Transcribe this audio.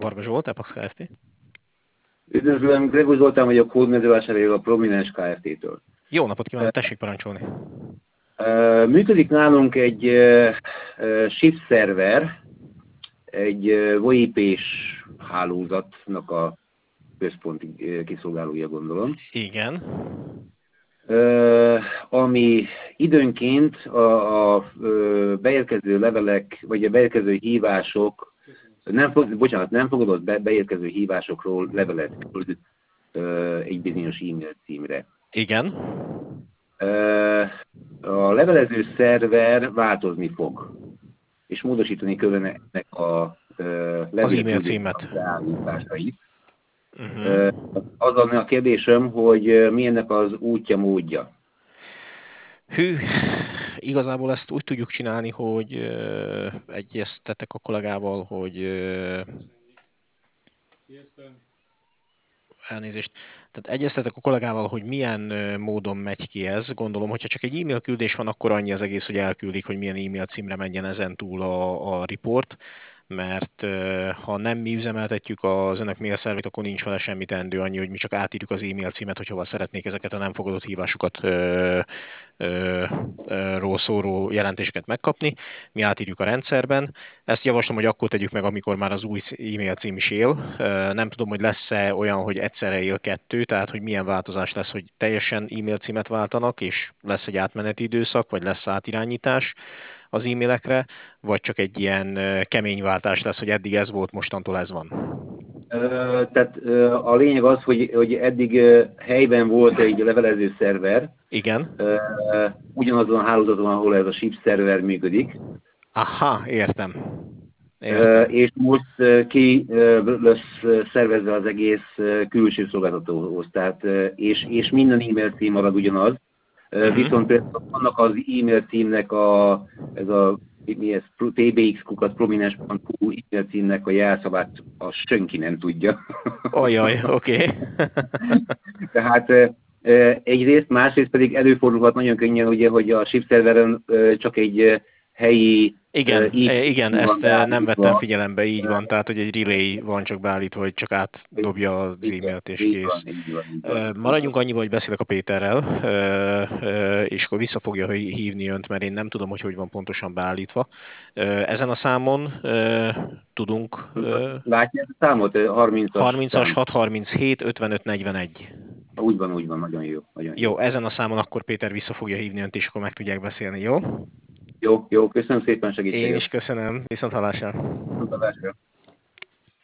Varga Zsolt, Epax Kft. Üdvözlöm, Gregor Zoltán vagyok, hódmezővásárhely a Prominens Kft-től. Jó napot kívánok, tessék parancsolni. Működik nálunk egy SIP szerver, egy VoIP-s hálózatnak a központi kiszolgálója, gondolom. Igen. Ami időnként a beérkező levelek, vagy a beérkező hívások, nem fogadott beérkező hívásokról levelet küld egy bizonyos e-mail címre. Igen. A levelező szerver változni fog, és módosítani kellene ennek a az e-mail címet. beállításait. Az a kérdésem, hogy mi ennek az útja, módja? Hű, igazából ezt úgy tudjuk csinálni, hogy egyeztetek a kollégával, hogy elnézést. Tehát egyeztetek a kollégával, hogy milyen módon megy ki ez. Gondolom, hogyha csak egy e-mail küldés van, akkor annyi az egész, hogy elküldik, hogy milyen e-mail címre menjen ezen túl a report, mert ha nem mi üzemeltetjük az önök mail szervét, akkor nincs vele semmi teendő, annyi, hogy mi csak átírjuk az e-mail címet, hogy hova szeretnék ezeket a nem fogadott hívásokat ról szóró jelentéseket megkapni. Mi átírjuk a rendszerben. Ezt javaslom, hogy akkor tegyük meg, amikor már az új e-mail cím is él. Nem tudom, hogy lesz-e olyan, hogy egyszerre él kettő, tehát hogy milyen változás lesz, hogy teljesen e-mail címet váltanak, és lesz egy átmeneti időszak, vagy lesz átirányítás az e-mailekre, vagy csak egy ilyen kemény váltás lesz, hogy eddig ez volt, mostantól ez van. Tehát a lényeg az, hogy eddig helyben volt egy levelező szerver. Igen. Ugyanazon a hálózaton, ahol ez a SIP szerver működik. Aha, értem. És most ki lesz szervezve az egész külső szolgáltatóhoz. Tehát, és minden e-mail cím marad ugyanaz. Viszont például annak az e-mail címnek pbx-kukat prominens.hu e-mail címnek a jelszavát azt senki nem tudja. Ajaj, oké. Tehát egyrészt, másrészt pedig előfordulhat nagyon könnyen, ugye, hogy a SIP szerveren csak egy helyi... Igen, ezt nem vettem figyelembe, így van, tehát hogy egy relay van csak beállítva, hogy csak átdobja az e-mailt és kész. Maradjunk annyival, hogy beszélek a Péterrel, és akkor vissza fogja hívni önt, mert én nem tudom, hogy van pontosan beállítva. Ezen a számon tudunk... Látja a számot? 30-as 637 55 41. Úgy van, nagyon jó. Jó, ezen a számon akkor Péter vissza fogja hívni önt, és akkor meg tudják beszélni, jó? Jó, köszönöm szépen segítséget. Én is köszönöm, viszont hallásra.